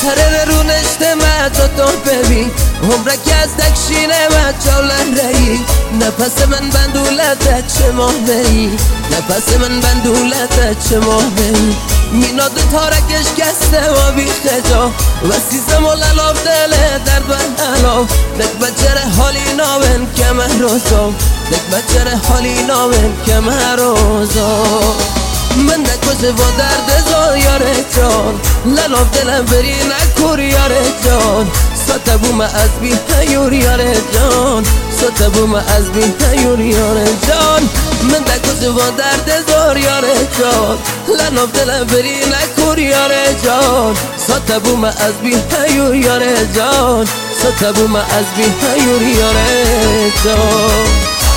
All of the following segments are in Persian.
هره رو نشته مجا تو ببین عمره که از دکشینه مجا لحرهی نفس من بندولت چه ماهی نفس من بندولت چه ماهی میناد تارکش گسته و بی خجا و سیزم و للاف دل درد و حلاف دک بچره حالی ناون که مهروزم دک بچره حالی ناون که مهروزم من نکشه با درد زار یاره جان للاف دلم بری نکور یاره جان ستبوم از بی هیور یاره جان ستبوم از بی هیور یاره جان من نکشه با درد زار یاره جان للاف دلم بری نکور یاره جان ستبوم از بی هیور یاره جان ستبوم از بی هیور یاره جان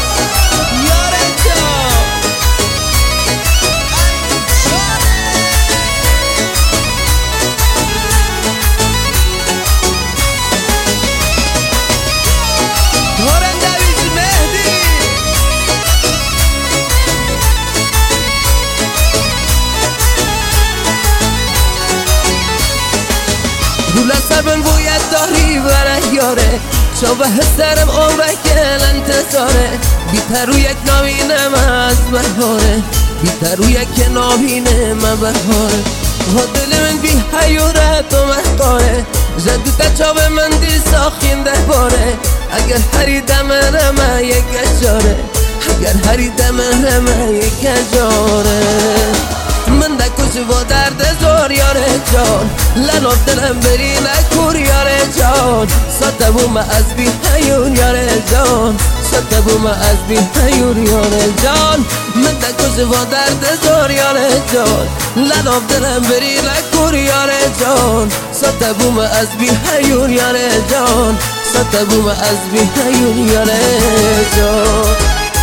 رولا سربن باید داری بره یاره شبه سرم عمره که انتظاره بیترو یک نامینم از بهاره بیترو یک نامینم بهاره ها دل من بی حیورت و محقاره جدو تچاب من دی ساخین ده باره اگر هری دم رمه یک اجاره اگر هری دم رمه یک اجاره من دکوش با درد زور یاره جان لناف دلم بری نکور یاره جان ستبوم از بی هیور یاره جان ستبوم از بی هیور یاره جان من دکوش با درد زور یاره جان لناف دلم بری نکور یاره جان ستبوم از بی هیور یاره جان ستبوم از بی هیور یاره جان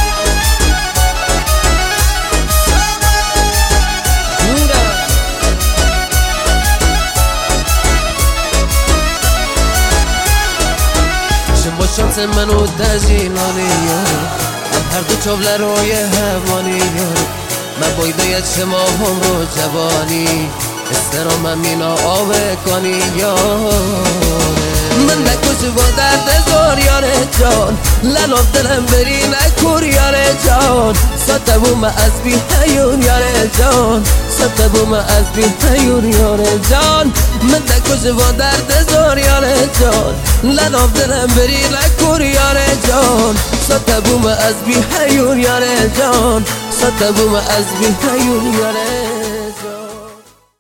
با شانس منو دجینانی یاره ام هر دو چوله روی هوانی یاره من باید شما هم رو جوانی استرام مینا آوه کنی یاره من نکوش با درد زور یاره جان لناف دلم بری نکور یاره جان ستبوم از بی هیور یاره جان ستبوم از بی هیور یاره جان من نکوش با درد زور یاره جان لناف دلم بری نکور یاره جان ستبوم از بی هیور یاره جان ستبوم از بی هیور یاره